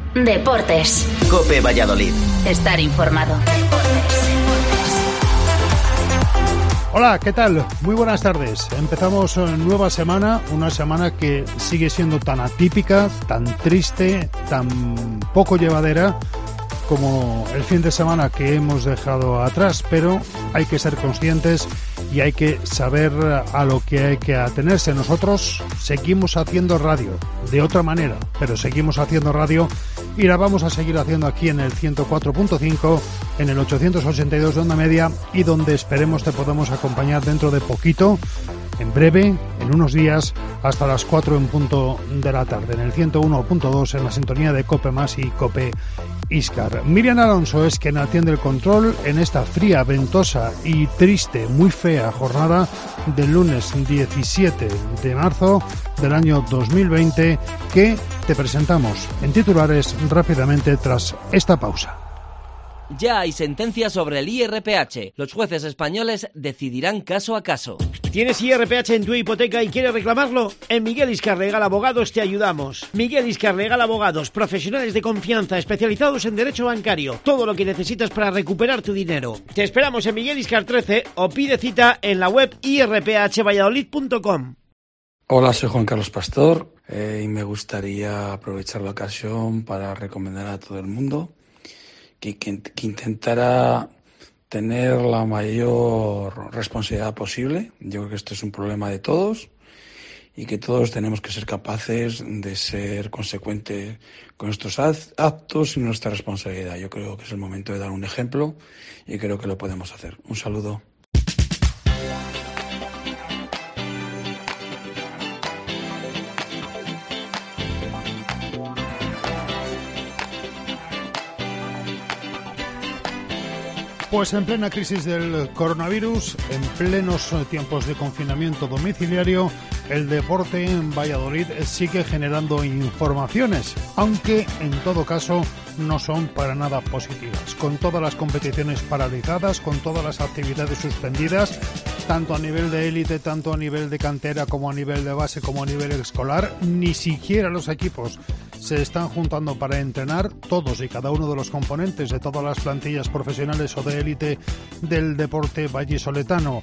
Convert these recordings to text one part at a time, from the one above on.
Deportes. COPE Valladolid. Estar informado. Hola, ¿qué tal? Muy buenas tardes. Empezamos nueva semana, una semana que sigue siendo tan atípica, tan triste, tan poco llevadera como el fin de semana que hemos dejado atrás, pero hay que ser conscientes y hay que saber a lo que hay que atenerse. Nosotros seguimos haciendo radio, de otra manera, pero seguimos haciendo radio y la vamos a seguir haciendo aquí en el 104.5, en el 882 de onda media y donde esperemos te podamos acompañar dentro de poquito, en breve, en unos días, hasta las 4 en punto de la tarde, en el 101.2 en la sintonía de COPE Más y COPE Iscar. Miriam Alonso es quien atiende el control en esta fría, ventosa y triste, muy fea jornada del lunes 17 de marzo del año 2020 que te presentamos en titulares rápidamente tras esta pausa. Ya hay sentencia sobre el IRPH. Los jueces españoles decidirán caso a caso. ¿Tienes IRPH en tu hipoteca y quieres reclamarlo? En Miguel Iscar Legal Abogados te ayudamos. Miguel Iscar Legal Abogados, profesionales de confianza especializados en derecho bancario. Todo lo que necesitas para recuperar tu dinero. Te esperamos en Miguel Iscar 13 o pide cita en la web irphvalladolid.com. Hola, soy Juan Carlos Pastor y me gustaría aprovechar la ocasión para recomendar a todo el mundo que intentara tener la mayor responsabilidad posible. Yo creo que esto es un problema de todos y que todos tenemos que ser capaces de ser consecuentes con nuestros actos y nuestra responsabilidad. Yo creo que es el momento de dar un ejemplo y creo que lo podemos hacer. Un saludo. Pues en plena crisis del coronavirus, en plenos tiempos de confinamiento domiciliario, el deporte en Valladolid sigue generando informaciones, aunque en todo caso no son para nada positivas. Con todas las competiciones paralizadas, con todas las actividades suspendidas, tanto a nivel de élite, tanto a nivel de cantera, como a nivel de base, como a nivel escolar, ni siquiera los equipos se están juntando para entrenar. Todos y cada uno de los componentes de todas las plantillas profesionales o de élite del deporte vallisoletano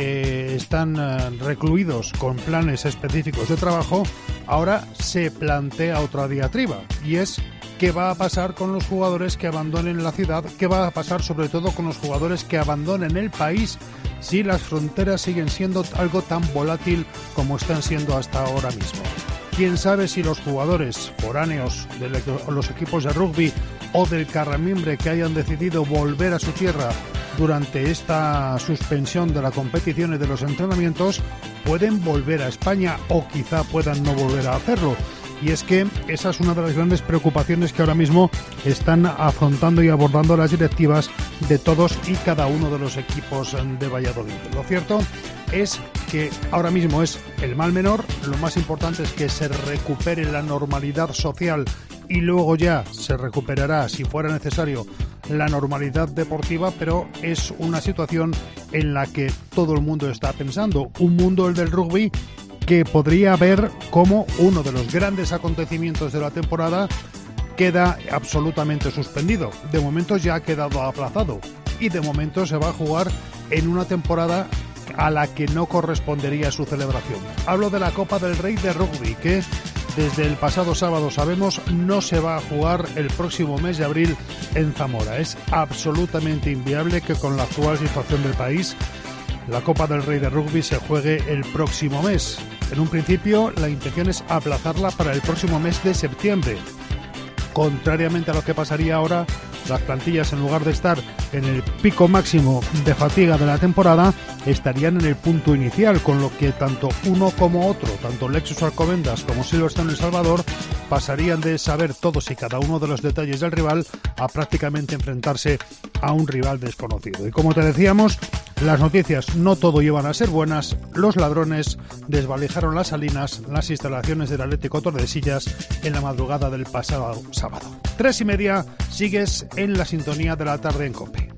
están recluidos con planes específicos de trabajo. Ahora se plantea otra diatriba y es ¿qué va a pasar con los jugadores que abandonen la ciudad? ¿Qué va a pasar sobre todo con los jugadores que abandonen el país si las fronteras siguen siendo algo tan volátil como están siendo hasta ahora mismo? ¿Quién sabe si los jugadores foráneos de los equipos de rugby o del Carramimbre que hayan decidido volver a su tierra durante esta suspensión de la competición y de los entrenamientos pueden volver a España o quizá puedan no volver a hacerlo? Y es que esa es una de las grandes preocupaciones que ahora mismo están afrontando y abordando las directivas de todos y cada uno de los equipos de Valladolid. Lo cierto es que ahora mismo es el mal menor. Lo más importante es que se recupere la normalidad social y luego ya se recuperará, si fuera necesario, la normalidad deportiva, pero es una situación en la que todo el mundo está pensando. Un mundo, el del rugby, que podría ver como uno de los grandes acontecimientos de la temporada queda absolutamente suspendido. De momento ya ha quedado aplazado y de momento se va a jugar en una temporada a la que no correspondería su celebración. Hablo de la Copa del Rey de Rugby, que desde el pasado sábado sabemos no se va a jugar el próximo mes de abril en Zamora. Es absolutamente inviable que con la actual situación del país la Copa del Rey de Rugby se juegue el próximo mes. En un principio, la intención es aplazarla para el próximo mes de septiembre. Contrariamente a lo que pasaría ahora, las plantillas, en lugar de estar en el pico máximo de fatiga de la temporada, estarían en el punto inicial, con lo que tanto uno como otro, tanto Lexus Alcobendas como Silverstone El Salvador, pasarían de saber todos y cada uno de los detalles del rival a prácticamente enfrentarse a un rival desconocido. Y como te decíamos, las noticias no todo iban a ser buenas. Los ladrones desvalijaron las salinas, las instalaciones del Atlético Tordesillas, en la madrugada del pasado sábado. 3:30, sigues en la sintonía de la tarde en COPE.